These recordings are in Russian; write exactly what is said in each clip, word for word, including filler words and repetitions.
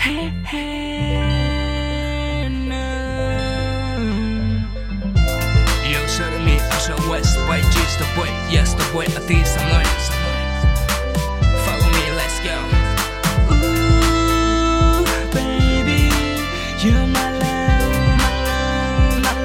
Hey, hey, no. Yo, Шерми, Аша Уэст, пойди с тобой, я с тобой, а ты со мной. Follow me, let's go. Ooh, baby, you're my love, my love, my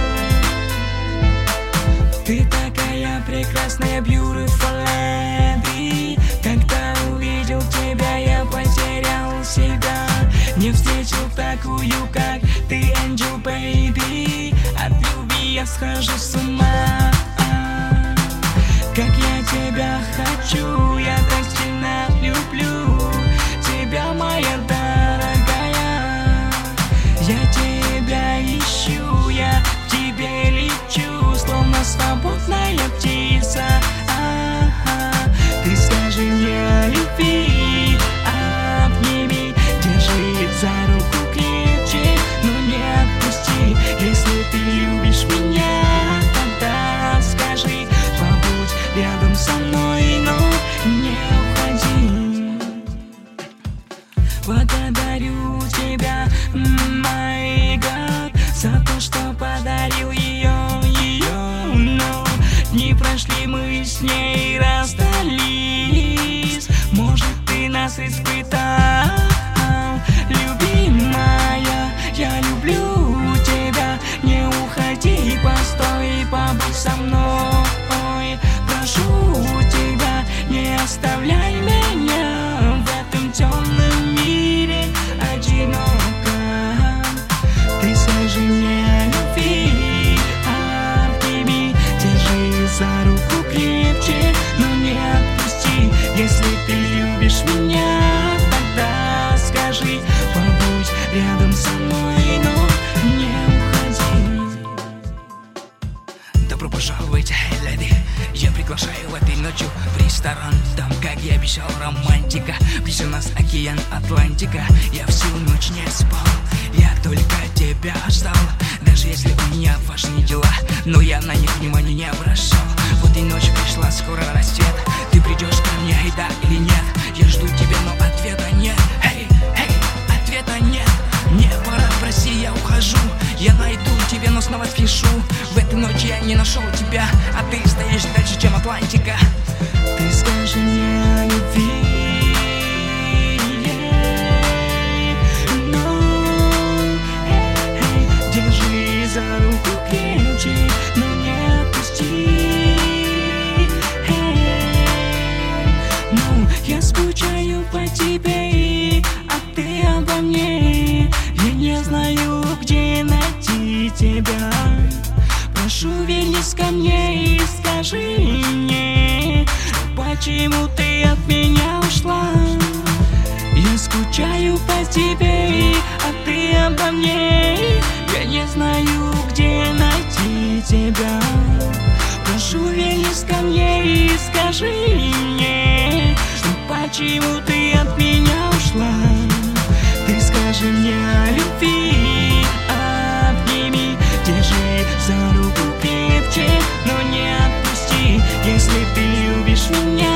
love. Ты такая прекрасная, beautiful lady. Когда увидел тебя, я потерял себя. Не встретил такую, как ты, angel, baby. От любви я схожу с ума. Как я тебя хочу, я так сильно люблю тебя, моя дорогая. Я тебя ищу, я к тебе лечу, словно свободная птица. А-а-а. Ты скажи мне о любви, обними, держи за руку крепче, но не отпусти. Если ты любишь меня, тогда скажи, побудь рядом со мной, но не уходи. Благодарю тебя, my God, за то, что подарил ее, ее, но дни прошли, мы с ней расстались. Может, ты нас испытал, любимая, я люблю тебя. Не уходи, постой, побудь со мной. Прошу тебя, не оставляй меня в этом темном мире одиноко. Ты скажи мне о любви, обними, держи за руку крепче, но не отпусти. Если ты любишь меня, тогда скажи, побудь рядом со мной, но не уходи. Добро пожаловать, hey, lady. Я приглашаю этой ночью в ресторан. Там, как я обещал, романтика. Ближе нас океан Атлантика. Я всю ночь не спал, я только тебя ждал. Даже если у меня важные дела, но я на них внимания не обращал. Вот и ночь пришла, скоро рассвет. Ты придешь ко мне, и да или нет? Я жду тебя, но ответа нет. Эй, эй, ответа нет. Мне пора, прости, я ухожу. Я найду тебя, но снова спешу. В эту ночь я не нашел тебя, а ты стоишь дальше, чем Атлантика. Ты скажи мне о любви, yeah, no, hey, hey. Держи за руку крепче, но не отпусти, hey. Ну, я скучаю по тебе, а ты обо мне. Я не знаю, где найти тебя. Прошу, вернись ко мне и скажи мне, почему ты от меня ушла. Я скучаю по тебе, а ты обо мне. Я не знаю, где найти тебя. Прошу, вернись ко мне и скажи мне, почему ты от меня ушла. Ты скажи мне о любви, обними, держи за руку крепче, но не отпусти. Если ты любишь меня,